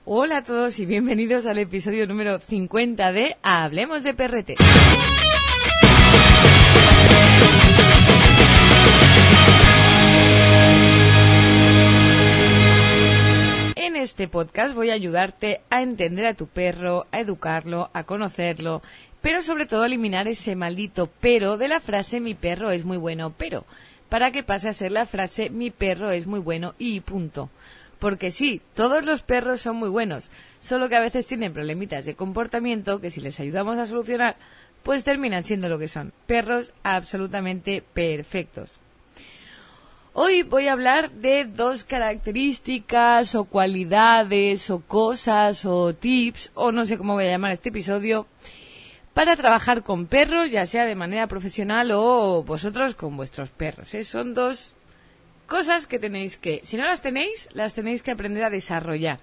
Hola a todos y bienvenidos al episodio número 50 de Hablemos de Perrete. En este podcast voy a ayudarte a entender a tu perro, a educarlo, a conocerlo, pero sobre todo a eliminar ese maldito pero de la frase mi perro es muy bueno, pero para que pase a ser la frase mi perro es muy bueno y punto. Porque sí, todos los perros son muy buenos, solo que a veces tienen problemitas de comportamiento que si les ayudamos a solucionar, pues terminan siendo lo que son, perros absolutamente perfectos. Hoy voy a hablar de dos características o cualidades o cosas o tips, o no sé cómo voy a llamar este episodio, para trabajar con perros, ya sea de manera profesional o vosotros con vuestros perros. Son dos cosas que tenéis que, si no las tenéis que aprender a desarrollar.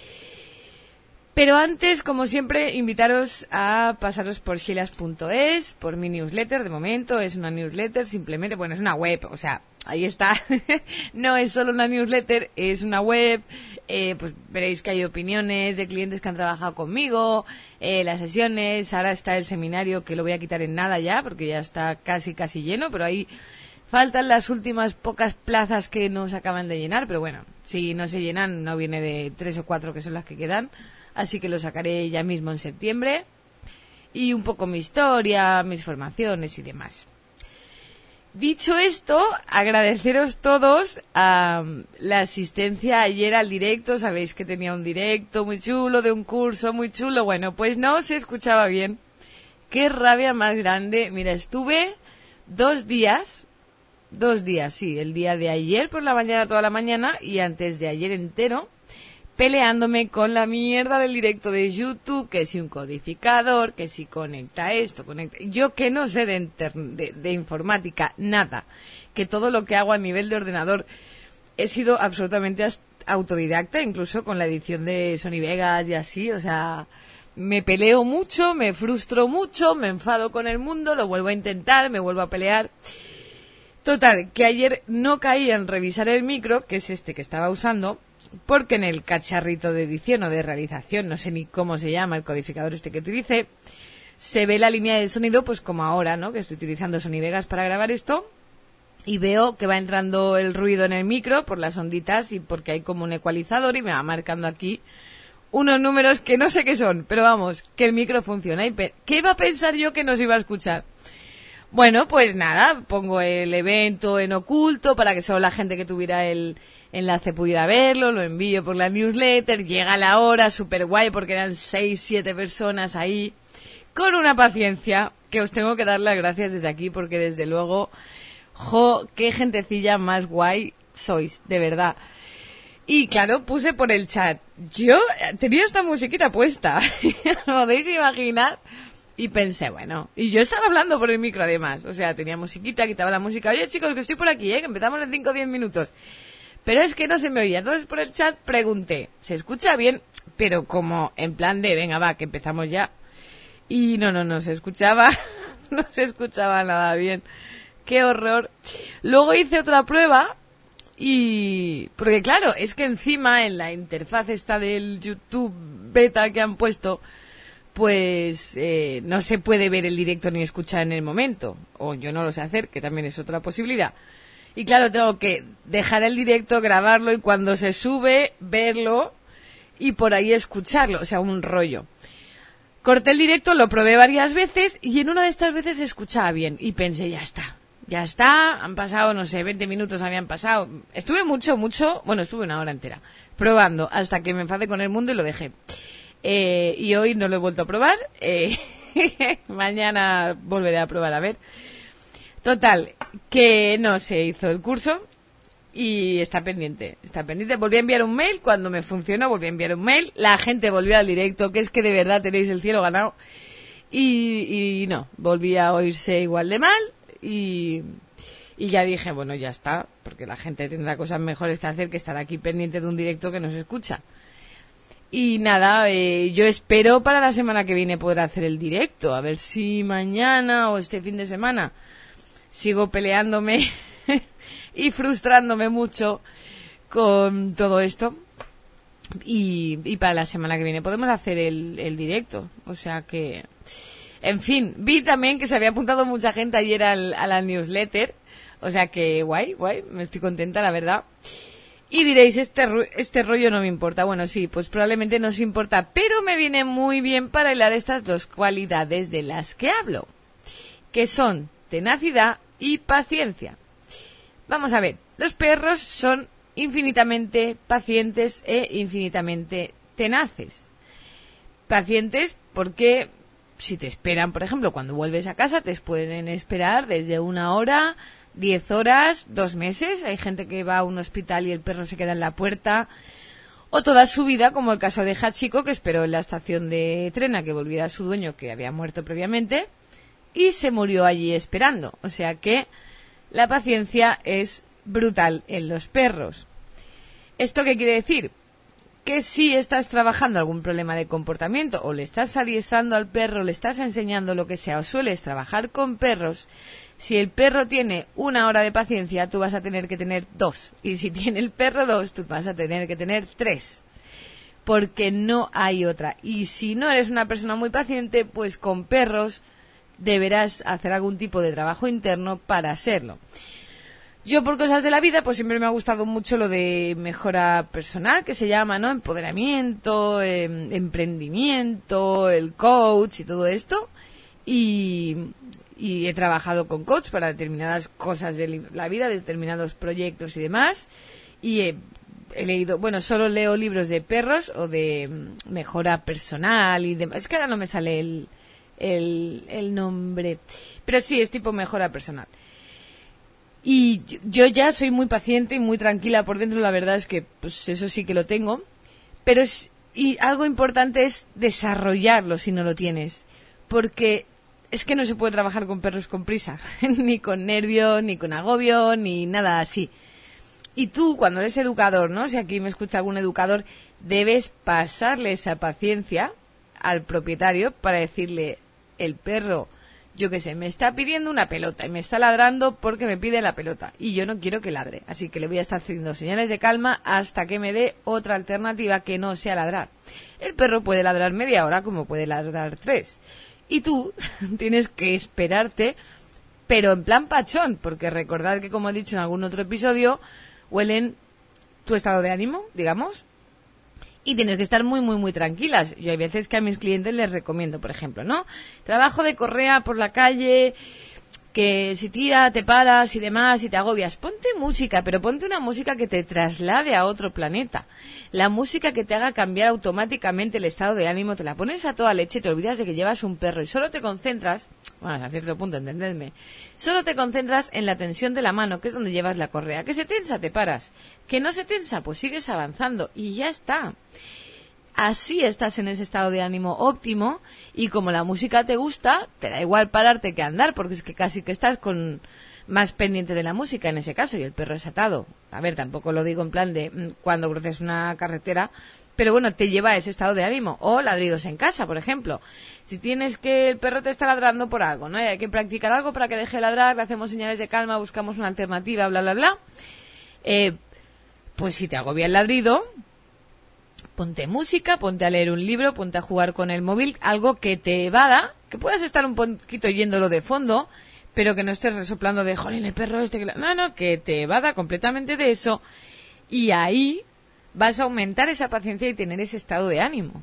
Pero antes, como siempre, invitaros a pasaros por sheilas.es, por mi newsletter. De momento es una newsletter, simplemente, bueno, es una web, o sea, ahí está. No es solo una newsletter, es una web. Pues veréis que hay opiniones de clientes que han trabajado conmigo, las sesiones, ahora está el seminario que lo voy a quitar en nada ya, porque ya está casi lleno, pero ahí faltan las últimas pocas plazas que no se acaban de llenar, pero bueno, si no se llenan, no viene de 3 o 4 que son las que quedan, así que lo sacaré ya mismo en septiembre. Y un poco mi historia, mis formaciones y demás. Dicho esto, agradeceros todos la asistencia ayer al directo. Sabéis que tenía un directo muy chulo, de un curso muy chulo. Bueno, pues no se escuchaba bien. Qué rabia más grande. Mira, estuve 2 días, sí, el día de ayer por la mañana, toda la mañana, y antes de ayer entero, peleándome con la mierda del directo de YouTube, que si un codificador, que si conecta esto, conecta... Yo que no sé de informática, nada, que todo lo que hago a nivel de ordenador he sido absolutamente autodidacta, incluso con la edición de Sony Vegas y así, o sea, me peleo mucho, me frustro mucho, me enfado con el mundo, lo vuelvo a intentar, me vuelvo a pelear. Total, que ayer no caí en revisar el micro, que es este que estaba usando, porque en el cacharrito de edición o de realización, no sé ni cómo se llama el codificador este que utilicé, se ve la línea de sonido pues como ahora, ¿no? Que estoy utilizando Sony Vegas para grabar esto, y veo que va entrando el ruido en el micro por las onditas y porque hay como un ecualizador y me va marcando aquí unos números que no sé qué son, pero vamos, que el micro funciona. ¿Y qué iba a pensar yo que nos iba a escuchar? Bueno, pues nada, pongo el evento en oculto para que solo la gente que tuviera el enlace pudiera verlo, lo envío por la newsletter, llega la hora, súper guay porque eran 6-7 personas ahí, con una paciencia que os tengo que dar las gracias desde aquí porque desde luego, qué gentecilla más guay sois, de verdad. Y claro, puse por el chat, yo tenía esta musiquita puesta, ¿lo podéis imaginar? Y pensé, bueno, y yo estaba hablando por el micro además, o sea, tenía musiquita, quitaba la música, oye chicos, que estoy por aquí, que empezamos en 5 o 10 minutos. Pero es que no se me oía, entonces por el chat pregunté, ¿se escucha bien? Pero como en plan de, venga va, que empezamos ya. Y no se escuchaba, no se escuchaba nada bien. ¡Qué horror! Luego hice otra prueba y... porque claro, es que encima en la interfaz esta del YouTube beta que han puesto, pues no se puede ver el directo ni escuchar en el momento. O yo no lo sé hacer, que también es otra posibilidad. Y claro, tengo que dejar el directo, grabarlo y cuando se sube, verlo y por ahí escucharlo. O sea, un rollo. Corté el directo, lo probé varias veces y en una de estas veces se escuchaba bien. Y pensé, ya está. Han pasado, no sé, 20 minutos habían pasado. Estuve estuve 1 hora entera probando hasta que me enfadé con el mundo y lo dejé. Y hoy no lo he vuelto a probar. Mañana volveré a probar a ver. Total, que no se hizo el curso y está pendiente. Volví a enviar un mail, cuando me funcionó volví a enviar un mail, la gente volvió al directo, que es que de verdad tenéis el cielo ganado, y no, volví a oírse igual de mal y ya dije, bueno, ya está, porque la gente tendrá cosas mejores que hacer que estar aquí pendiente de un directo que no se escucha. Y nada, yo espero para la semana que viene poder hacer el directo, a ver si mañana o este fin de semana sigo peleándome y frustrándome mucho con todo esto. y para la semana que viene podemos hacer el directo. O sea que, en fin, vi también que se había apuntado mucha gente ayer a la newsletter. O sea que guay, me estoy contenta, la verdad. Y diréis, este rollo no me importa. Bueno, sí, pues probablemente no os importa, pero me viene muy bien para hilar estas dos cualidades de las que hablo, que son tenacidad y paciencia. Vamos a ver, los perros son infinitamente pacientes e infinitamente tenaces. Pacientes porque si te esperan, por ejemplo, cuando vuelves a casa, te pueden esperar desde 1 hora, 10 horas, 2 meses. Hay gente que va a un hospital y el perro se queda en la puerta. O toda su vida, como el caso de Hachiko, que esperó en la estación de tren a que volviera a su dueño, que había muerto previamente, y se murió allí esperando. O sea que la paciencia es brutal en los perros. ¿Esto qué quiere decir? Que si estás trabajando algún problema de comportamiento o le estás adiestrando al perro, le estás enseñando lo que sea o sueles trabajar con perros, si el perro tiene 1 hora de paciencia, tú vas a tener que tener 2. Y si tiene el perro 2, tú vas a tener que tener 3. Porque no hay otra. Y si no eres una persona muy paciente, pues con perros deberás hacer algún tipo de trabajo interno para serlo. Yo, por cosas de la vida, pues siempre me ha gustado mucho lo de mejora personal, que se llama, ¿no? Empoderamiento, emprendimiento, el coach y todo esto. Y he trabajado con coach para determinadas cosas de la vida, determinados proyectos y demás. Y he leído, bueno, solo leo libros de perros o de mejora personal y demás. Es que ahora no me sale el nombre. Pero sí, es tipo mejora personal. Y yo ya soy muy paciente y muy tranquila por dentro, la verdad es que pues eso sí que lo tengo. Pero y algo importante es desarrollarlo si no lo tienes. Porque es que no se puede trabajar con perros con prisa, ni con nervios, ni con agobio, ni nada así. Y tú, cuando eres educador, ¿no? Si aquí me escucha algún educador, debes pasarle esa paciencia al propietario para decirle, el perro, yo qué sé, me está pidiendo una pelota y me está ladrando porque me pide la pelota y yo no quiero que ladre, así que le voy a estar haciendo señales de calma hasta que me dé otra alternativa que no sea ladrar. El perro puede ladrar media hora como puede ladrar 3. Y tú tienes que esperarte, pero en plan pachón, porque recordad que, como he dicho en algún otro episodio, huelen tu estado de ánimo, digamos, y tienes que estar muy, muy, muy tranquilas. Yo hay veces que a mis clientes les recomiendo, por ejemplo, ¿no? Trabajo de correa por la calle, que si tira, te paras y demás y te agobias. Ponte música, pero ponte una música que te traslade a otro planeta. La música que te haga cambiar automáticamente el estado de ánimo, te la pones a toda leche, te olvidas de que llevas un perro y solo te concentras, bueno, a cierto punto, entendedme, solo te concentras en la tensión de la mano, que es donde llevas la correa. Que se tensa, te paras. Que no se tensa, pues sigues avanzando y ya está. Así estás en ese estado de ánimo óptimo y como la música te gusta, te da igual pararte que andar, porque es que casi que estás con más pendiente de la música en ese caso y el perro es atado. A ver, tampoco lo digo en plan de cuando cruces una carretera, pero bueno, te lleva a ese estado de ánimo. O ladridos en casa, por ejemplo. Si tienes que el perro te está ladrando por algo, ¿no? Y hay que practicar algo para que deje de ladrar, le hacemos señales de calma, buscamos una alternativa, bla, bla, bla. Pues si te agobia el ladrido, ponte música, ponte a leer un libro, ponte a jugar con el móvil, algo que te evada, que puedas estar un poquito oyéndolo de fondo, pero que no estés resoplando de, jolín, el perro este... No, que te evada completamente de eso y ahí vas a aumentar esa paciencia y tener ese estado de ánimo.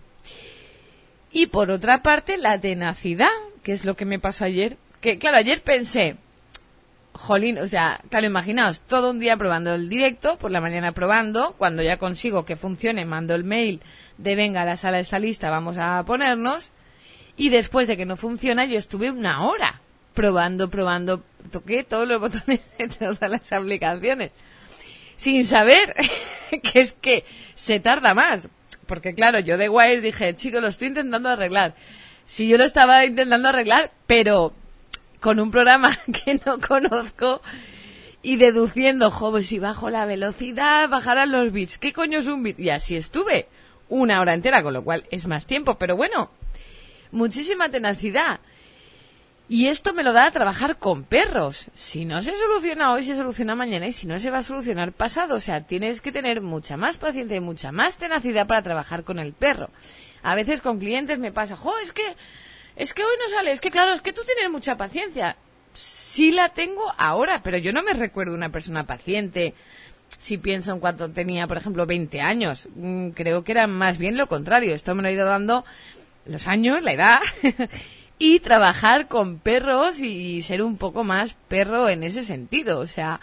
Y por otra parte, la tenacidad, que es lo que me pasó ayer, que claro, ayer pensé, jolín, o sea, claro, imaginaos, todo un día probando el directo, por la mañana probando, cuando ya consigo que funcione, mando el mail de venga, la sala está lista, vamos a ponernos, y después de que no funciona, yo estuve 1 hora probando, toqué todos los botones de todas las aplicaciones, sin saber que es que se tarda más, porque claro, yo de guays dije, chicos, lo estoy intentando arreglar. Si yo lo estaba intentando arreglar, pero con un programa que no conozco y deduciendo, pues si bajo la velocidad bajarán los bits. ¿Qué coño es un bit? Y así estuve 1 hora entera, con lo cual es más tiempo, pero bueno, muchísima tenacidad. Y esto me lo da a trabajar con perros. Si no se soluciona hoy, se soluciona mañana, y si no, se va a solucionar pasado. O sea, tienes que tener mucha más paciencia y mucha más tenacidad para trabajar con el perro. A veces con clientes me pasa, es que hoy no sale, es que claro, es que tú tienes mucha paciencia. Sí la tengo ahora, pero yo no me recuerdo una persona paciente. Si pienso en cuando tenía, por ejemplo, 20 años, creo que era más bien lo contrario. Esto me lo ha ido dando los años, la edad, y trabajar con perros y ser un poco más perro en ese sentido. O sea,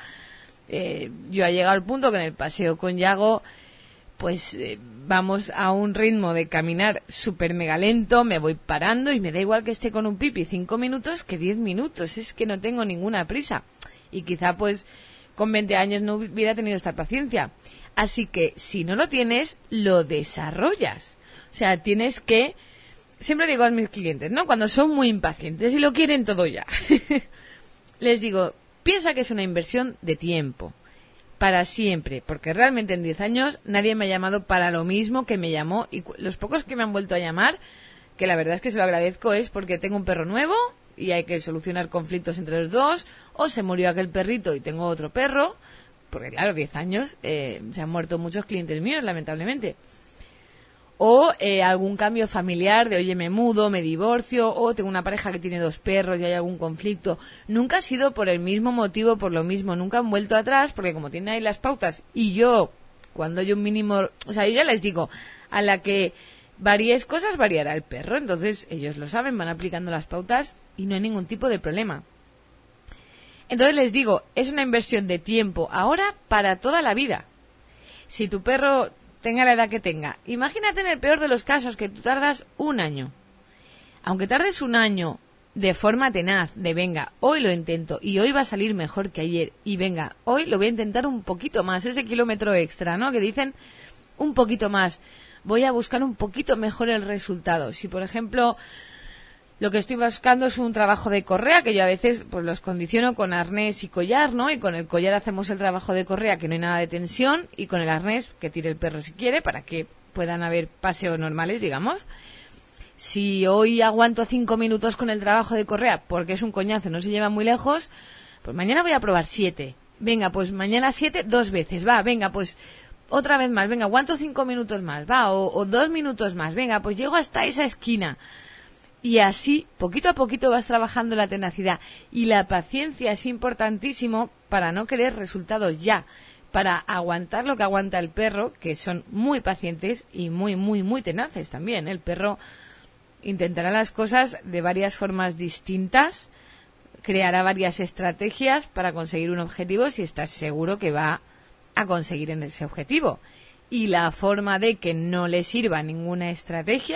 yo he llegado al punto que en el paseo con Yago, pues vamos a un ritmo de caminar súper mega lento, me voy parando y me da igual que esté con un pipi 5 minutos que 10 minutos. Es que no tengo ninguna prisa. Y quizá pues con 20 años no hubiera tenido esta paciencia. Así que si no lo tienes, lo desarrollas. O sea, tienes que... Siempre digo a mis clientes, ¿no? Cuando son muy impacientes y lo quieren todo ya. Les digo, piensa que es una inversión de tiempo. Para siempre. Porque realmente en 10 años nadie me ha llamado para lo mismo que me llamó. Y los pocos que me han vuelto a llamar, que la verdad es que se lo agradezco, es porque tengo un perro nuevo y hay que solucionar conflictos entre los dos, o se murió aquel perrito y tengo otro perro, porque claro, 10 años, se han muerto muchos clientes míos, lamentablemente. O algún cambio familiar de, oye, me mudo, me divorcio, o tengo una pareja que tiene 2 perros y hay algún conflicto. Nunca ha sido por el mismo motivo, por lo mismo, nunca han vuelto atrás, porque como tienen ahí las pautas, y yo, cuando hay un mínimo, o sea, yo ya les digo, a la que varíes cosas, variará el perro. Entonces, ellos lo saben, van aplicando las pautas y no hay ningún tipo de problema. Entonces les digo, es una inversión de tiempo ahora para toda la vida. Si tu perro tenga la edad que tenga, imagínate en el peor de los casos que tú tardas 1 año. Aunque tardes 1 año de forma tenaz, de venga, hoy lo intento y hoy va a salir mejor que ayer, y venga, hoy lo voy a intentar un poquito más, ese kilómetro extra, ¿no? Que dicen un poquito más. Voy a buscar un poquito mejor el resultado. Si, por ejemplo, lo que estoy buscando es un trabajo de correa, que yo a veces pues los condiciono con arnés y collar, ¿no? Y con el collar hacemos el trabajo de correa, que no hay nada de tensión, y con el arnés, que tire el perro si quiere, para que puedan haber paseos normales, digamos. Si hoy aguanto 5 minutos con el trabajo de correa, porque es un coñazo, no se lleva muy lejos, pues mañana voy a probar 7. Venga, pues mañana 7 2 veces, va, venga, pues otra vez más, venga, aguanto 5 minutos más, va, o 2 minutos más, venga, pues llego hasta esa esquina. Y así, poquito a poquito vas trabajando la tenacidad. Y la paciencia es importantísimo para no querer resultados ya, para aguantar lo que aguanta el perro, que son muy pacientes y muy, muy, muy tenaces también. El perro intentará las cosas de varias formas distintas, creará varias estrategias para conseguir un objetivo si estás seguro que va a conseguir en ese objetivo. Y la forma de que no le sirva ninguna estrategia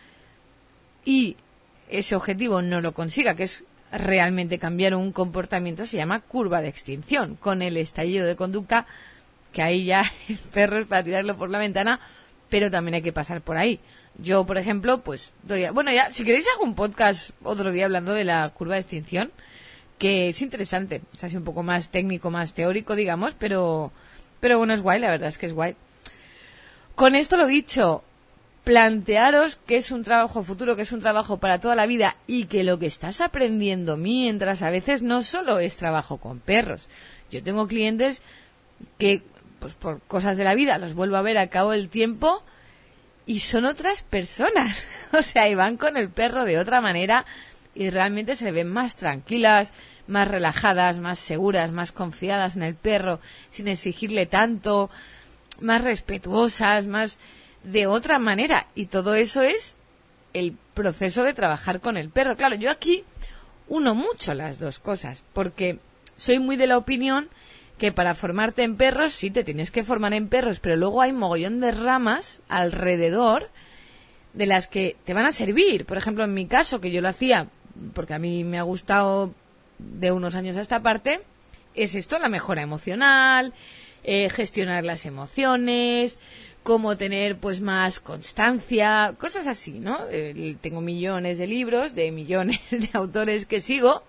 y ese objetivo no lo consiga, que es realmente cambiar un comportamiento, se llama curva de extinción, con el estallido de conducta, que ahí ya el perro es para tirarlo por la ventana, pero también hay que pasar por ahí. Yo, por ejemplo, pues ya, si queréis hago un podcast otro día hablando de la curva de extinción, que es interesante, es así un poco más técnico, más teórico, digamos, pero bueno, es guay, la verdad es que es guay. Con esto lo dicho, plantearos que es un trabajo futuro, que es un trabajo para toda la vida, y que lo que estás aprendiendo mientras a veces no solo es trabajo con perros. Yo tengo clientes que, pues por cosas de la vida, los vuelvo a ver al cabo del tiempo y son otras personas. O sea, y van con el perro de otra manera y realmente se ven más tranquilas, más relajadas, más seguras, más confiadas en el perro, sin exigirle tanto, más respetuosas, más de otra manera. Y todo eso es el proceso de trabajar con el perro. Claro, yo aquí uno mucho las dos cosas, porque soy muy de la opinión que para formarte en perros sí te tienes que formar en perros, pero luego hay mogollón de ramas alrededor de las que te van a servir. Por ejemplo, en mi caso, que yo lo hacía porque a mí me ha gustado de unos años a esta parte, es esto, la mejora emocional, gestionar las emociones, cómo tener pues más constancia, cosas así, ¿no? Tengo millones de libros de millones de autores que sigo,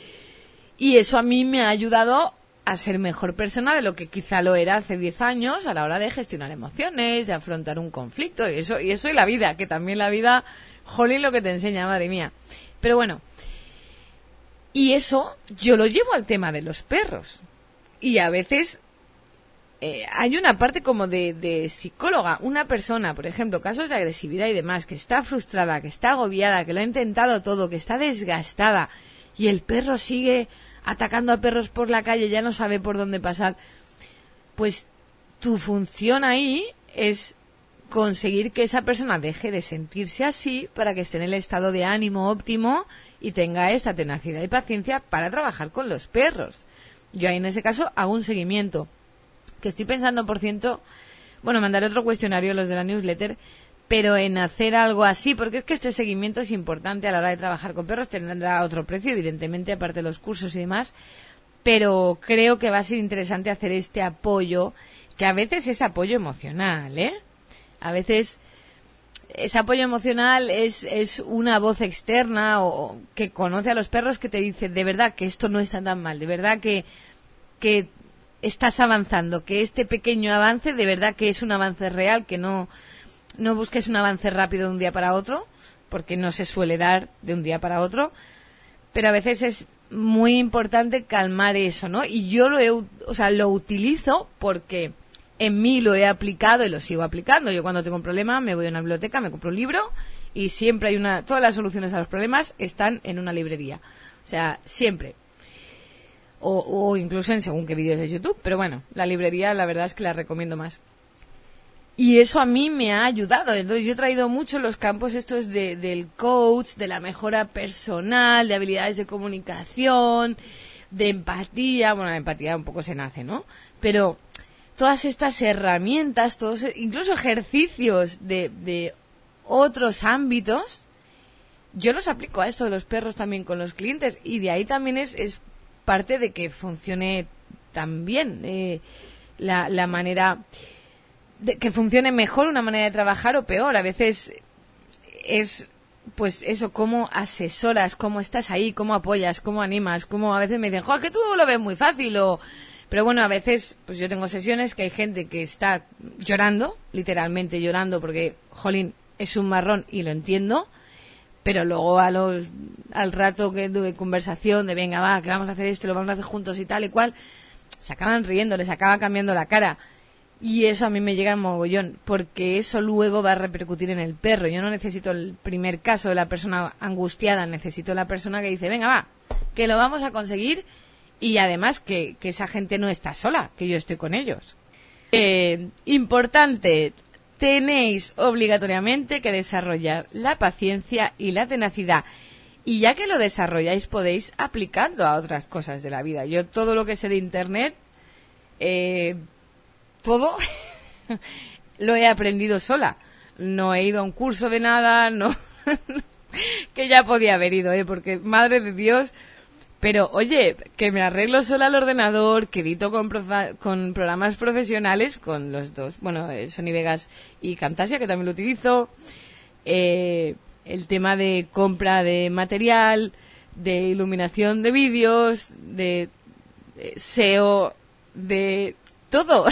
y eso a mí me ha ayudado a ser mejor persona de lo que quizá lo era hace 10 años a la hora de gestionar emociones, de afrontar un conflicto, y eso y la vida, que también la vida, jolín, lo que te enseña, madre mía. Pero bueno, Y eso yo lo llevo al tema de los perros. Y a veces hay una parte como de psicóloga. Una persona, por ejemplo, casos de agresividad y demás, que está frustrada, que está agobiada, que lo ha intentado todo, que está desgastada, y el perro sigue atacando a perros por la calle, ya no sabe por dónde pasar. Pues tu función ahí es conseguir que esa persona deje de sentirse así para que esté en el estado de ánimo óptimo y tenga esta tenacidad y paciencia para trabajar con los perros. Yo ahí en ese caso hago un seguimiento, que estoy pensando, por ciento, bueno, mandaré otro cuestionario a los de la newsletter, pero en hacer algo así, porque es que este seguimiento es importante a la hora de trabajar con perros, tendrá otro precio, evidentemente, aparte de los cursos y demás, pero creo que va a ser interesante hacer este apoyo, que a veces es apoyo emocional, ¿eh? A veces ese apoyo emocional es una voz externa o que conoce a los perros que te dice, de verdad que esto no está tan mal, de verdad que estás avanzando, que este pequeño avance de verdad que es un avance real, que no busques un avance rápido de un día para otro, porque no se suele dar de un día para otro, pero a veces es muy importante calmar eso, ¿no? Y yo lo utilizo porque en mí lo he aplicado y lo sigo aplicando. Yo cuando tengo un problema me voy a una biblioteca, me compro un libro y siempre hay todas las soluciones a los problemas están en una librería. O sea, siempre. O incluso en según qué vídeos de YouTube. Pero bueno, la librería la verdad es que la recomiendo más. Y eso a mí me ha ayudado. Entonces yo he traído mucho los campos estos del coach, de la mejora personal, de habilidades de comunicación, de empatía. Bueno, la empatía un poco se nace, ¿no? Pero todas estas herramientas, incluso ejercicios de otros ámbitos, yo los aplico a esto de los perros también con los clientes. Y de ahí también es parte de que funcione tan bien la manera de que funcione mejor una manera de trabajar o peor. A veces es pues eso, cómo asesoras, cómo estás ahí, cómo apoyas, cómo animas, cómo a veces me dicen, ¡joder, que tú lo ves muy fácil! Pero bueno, a veces pues yo tengo sesiones que hay gente que está llorando, literalmente llorando porque, jolín, es un marrón y lo entiendo, pero luego al rato que de conversación de venga, va, que vamos a hacer esto, lo vamos a hacer juntos y tal y cual, se acaban riendo, les acaba cambiando la cara. Y eso a mí me llega en mogollón, porque eso luego va a repercutir en el perro. Yo no necesito el primer caso de la persona angustiada, necesito la persona que dice, venga, va, que lo vamos a conseguir y además que esa gente no está sola, que yo estoy con ellos. Importante, tenéis obligatoriamente que desarrollar la paciencia y la tenacidad. Y ya que lo desarrolláis, podéis aplicarlo a otras cosas de la vida. Yo todo lo que sé de Internet, todo lo he aprendido sola. No he ido a un curso de nada, no que ya podía haber ido, porque madre de Dios. Pero oye, que me arreglo sola al ordenador, que edito con programas profesionales, con los dos, bueno, Sony Vegas y Camtasia, que también lo utilizo. El tema de compra de material, de iluminación de vídeos, de SEO, de todo.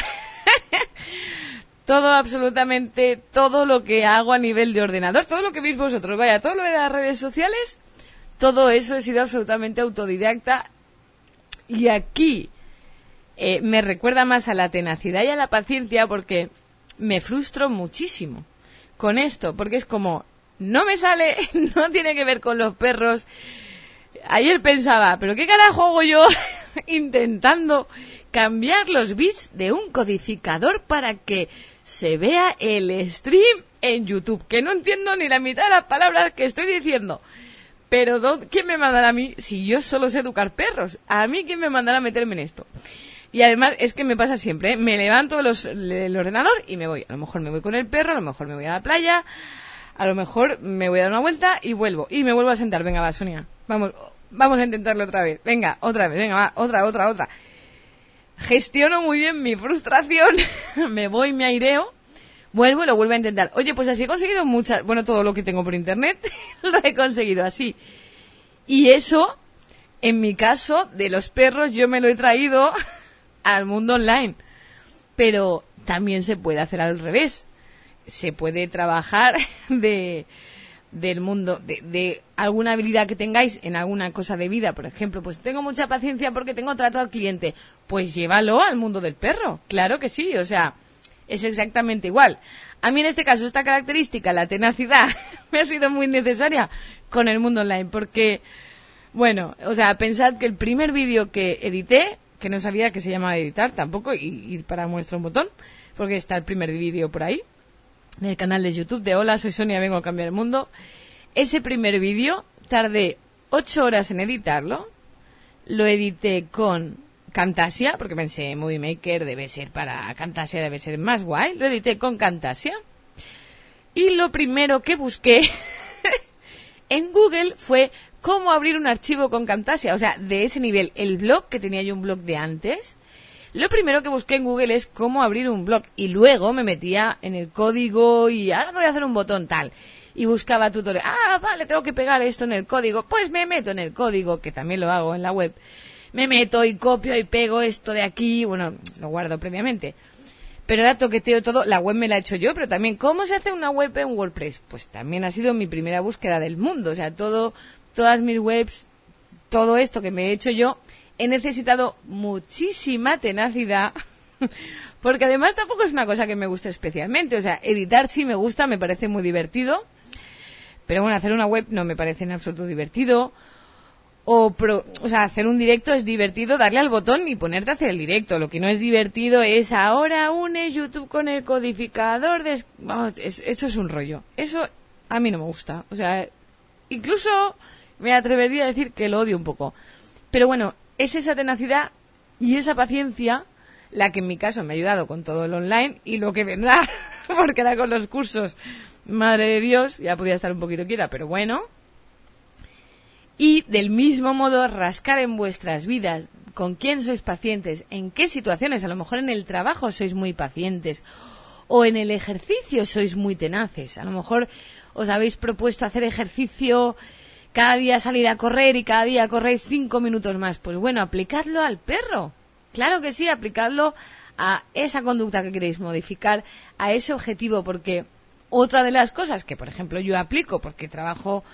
Todo, absolutamente todo lo que hago a nivel de ordenador, todo lo que veis vosotros, vaya, todo lo de las redes sociales, todo eso he sido absolutamente autodidacta. Y aquí me recuerda más a la tenacidad y a la paciencia, porque me frustro muchísimo con esto, porque es como, no me sale, no tiene que ver con los perros. Ayer pensaba, ¿pero qué carajo hago yo intentando cambiar los bits de un codificador para que se vea el stream en YouTube? Que no entiendo ni la mitad de las palabras que estoy diciendo. Pero ¿quién me mandará a mí si yo solo sé educar perros? ¿A mí quién me mandará a meterme en esto? Y además es que me pasa siempre, ¿eh? Me levanto el ordenador y me voy. A lo mejor me voy con el perro, a lo mejor me voy a la playa, a lo mejor me voy a dar una vuelta y vuelvo. Y me vuelvo a sentar. Venga, va, Sonia, vamos a intentarlo otra vez. Venga, otra vez, venga, va, otra. Gestiono muy bien mi frustración, me voy, me aireo, vuelvo y lo vuelvo a intentar. Oye, pues así he conseguido todo lo que tengo por internet lo he conseguido así. Y eso, en mi caso, de los perros, yo me lo he traído al mundo online. Pero también se puede hacer al revés. Se puede trabajar del mundo, de alguna habilidad que tengáis en alguna cosa de vida. Por ejemplo, pues tengo mucha paciencia porque tengo trato al cliente. Pues llévalo al mundo del perro. Claro que sí, o sea, es exactamente igual. A mí en este caso esta característica, la tenacidad, me ha sido muy necesaria con el mundo online porque, bueno, o sea, pensad que el primer vídeo que edité, que no sabía que se llamaba editar tampoco, y para muestra un botón, porque está el primer vídeo por ahí, en el canal de YouTube de Hola, soy Sonia, vengo a cambiar el mundo. Ese primer vídeo tardé 8 horas en editarlo, lo edité con Camtasia, porque pensé, Movie Maker debe ser para Camtasia, debe ser más guay. Lo edité con Camtasia. Y lo primero que busqué en Google fue cómo abrir un archivo con Camtasia. O sea, de ese nivel, el blog, que tenía yo un blog de antes, lo primero que busqué en Google es cómo abrir un blog. Y luego me metía en el código y ahora voy a hacer un botón tal. Y buscaba tutoriales. Ah, vale, tengo que pegar esto en el código. Pues me meto en el código, que también lo hago en la web. Me meto y copio y pego esto de aquí. Bueno, lo guardo previamente. Pero ahora toqueteo todo. La web me la he hecho yo, pero también, ¿cómo se hace una web en WordPress? Pues también ha sido mi primera búsqueda del mundo. O sea, todas mis webs, todo esto que me he hecho yo, he necesitado muchísima tenacidad. Porque además tampoco es una cosa que me guste especialmente. O sea, editar sí me gusta, me parece muy divertido. Pero bueno, hacer una web no me parece en absoluto divertido. O sea, hacer un directo es divertido, darle al botón y ponerte a hacer el directo. Lo que no es divertido es ahora une YouTube con el codificador de... Vamos, eso es un rollo. Eso a mí no me gusta. O sea, incluso me atrevería a decir que lo odio un poco. Pero bueno, es esa tenacidad y esa paciencia la que en mi caso me ha ayudado con todo el online y lo que vendrá, porque ahora con los cursos, madre de Dios, ya podía estar un poquito quieta, pero bueno. Y del mismo modo, rascar en vuestras vidas con quién sois pacientes, en qué situaciones, a lo mejor en el trabajo sois muy pacientes, o en el ejercicio sois muy tenaces, a lo mejor os habéis propuesto hacer ejercicio, cada día salir a correr y cada día corréis 5 minutos más. Pues bueno, aplicadlo al perro. Claro que sí, aplicadlo a esa conducta que queréis modificar, a ese objetivo, porque otra de las cosas que, por ejemplo, yo aplico, porque trabajo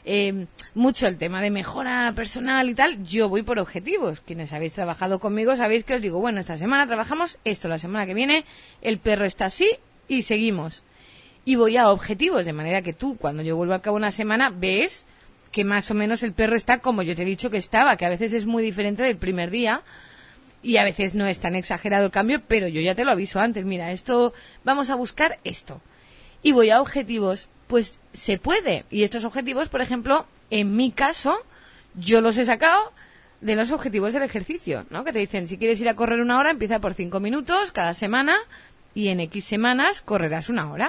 mucho el tema de mejora personal y tal, yo voy por objetivos. Quienes habéis trabajado conmigo sabéis que os digo, bueno, esta semana trabajamos esto, la semana que viene el perro está así y seguimos. Y voy a objetivos, de manera que tú, cuando yo vuelvo a cabo una semana, ves que más o menos el perro está como yo te he dicho que estaba, que a veces es muy diferente del primer día y a veces no es tan exagerado el cambio, pero yo ya te lo aviso antes, mira, esto, vamos a buscar esto. Y voy a objetivos, pues se puede. Y estos objetivos, por ejemplo, en mi caso, yo los he sacado de los objetivos del ejercicio, ¿no? Que te dicen, si quieres ir a correr 1 hora, empieza por 5 minutos cada semana y en X semanas correrás 1 hora.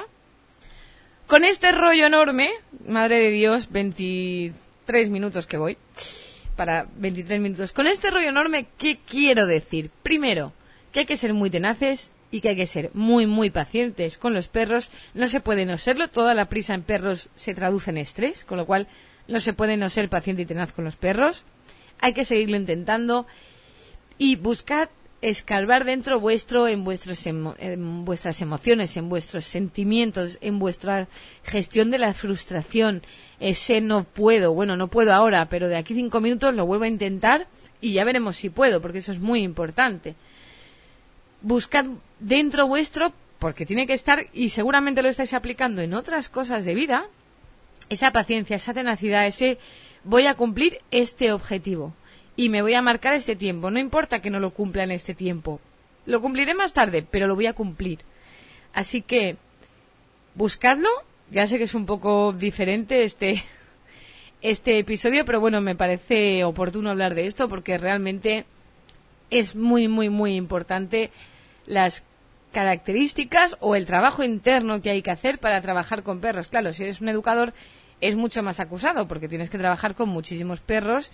Con este rollo enorme, madre de Dios, 23 minutos que voy, para 23 minutos. Con este rollo enorme, ¿qué quiero decir? Primero, que hay que ser muy tenaces y que hay que ser muy, muy pacientes con los perros. No se puede no serlo. Toda la prisa en perros se traduce en estrés, con lo cual no se puede no ser paciente y tenaz con los perros. Hay que seguirlo intentando y buscad escarbar dentro vuestro, en vuestras emociones, en vuestros sentimientos, en vuestra gestión de la frustración. Ese no puedo, bueno, no puedo ahora, pero de aquí 5 minutos lo vuelvo a intentar y ya veremos si puedo, porque eso es muy importante. Buscad dentro vuestro, porque tiene que estar, y seguramente lo estáis aplicando en otras cosas de vida, esa paciencia, esa tenacidad, ese voy a cumplir este objetivo y me voy a marcar este tiempo. No importa que no lo cumpla en este tiempo, lo cumpliré más tarde, pero lo voy a cumplir. Así que buscadlo. Ya sé que es un poco diferente este episodio, pero bueno, me parece oportuno hablar de esto porque realmente es muy, muy, muy importante las características o el trabajo interno que hay que hacer para trabajar con perros. Claro, si eres un educador es mucho más acusado porque tienes que trabajar con muchísimos perros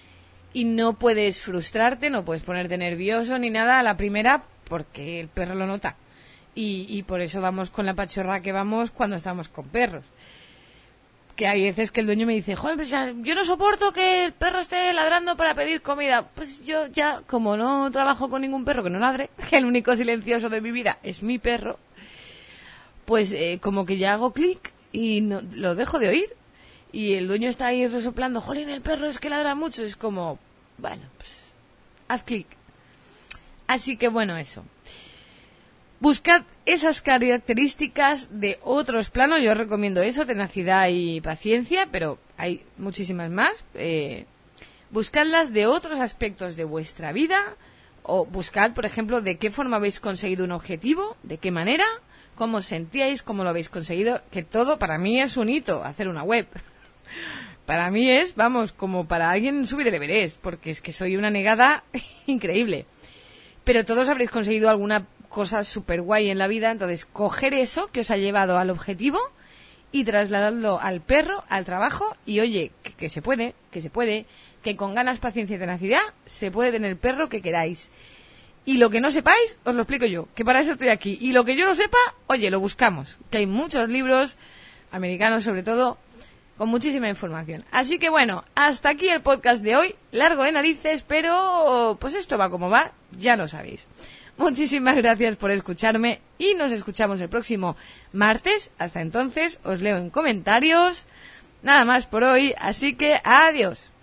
y no puedes frustrarte, no puedes ponerte nervioso ni nada a la primera porque el perro lo nota. Y por eso vamos con la pachorra que vamos cuando estamos con perros. Que hay veces que el dueño me dice, joder, pues yo no soporto que el perro esté ladrando para pedir comida. Pues yo ya, como no trabajo con ningún perro que no ladre, que el único silencioso de mi vida es mi perro, pues como que ya hago clic y no, lo dejo de oír. y el dueño está ahí resoplando, jolín, el perro es que ladra mucho, es como, bueno, pues haz clic. Así que bueno, eso. Buscad esas características de otros planos, yo os recomiendo eso, tenacidad y paciencia, pero hay muchísimas más. Buscadlas de otros aspectos de vuestra vida, o buscad, por ejemplo, de qué forma habéis conseguido un objetivo, de qué manera, cómo os sentíais, cómo lo habéis conseguido, que todo para mí es un hito, hacer una web. Para mí es, vamos, como para alguien subir el Everest, porque es que soy una negada increíble. Pero todos habréis conseguido alguna cosa súper guay en la vida, entonces coger eso que os ha llevado al objetivo y trasladadlo al perro, al trabajo, y oye, que se puede, que con ganas, paciencia y tenacidad se puede tener el perro que queráis. Y lo que no sepáis, os lo explico yo, que para eso estoy aquí. Y lo que yo no sepa, oye, lo buscamos, que hay muchos libros, americanos sobre todo, con muchísima información. Así que bueno, hasta aquí el podcast de hoy, largo de narices, pero pues esto va como va, ya lo sabéis. Muchísimas gracias por escucharme y nos escuchamos el próximo martes. Hasta entonces, os leo en comentarios. Nada más por hoy, así que adiós.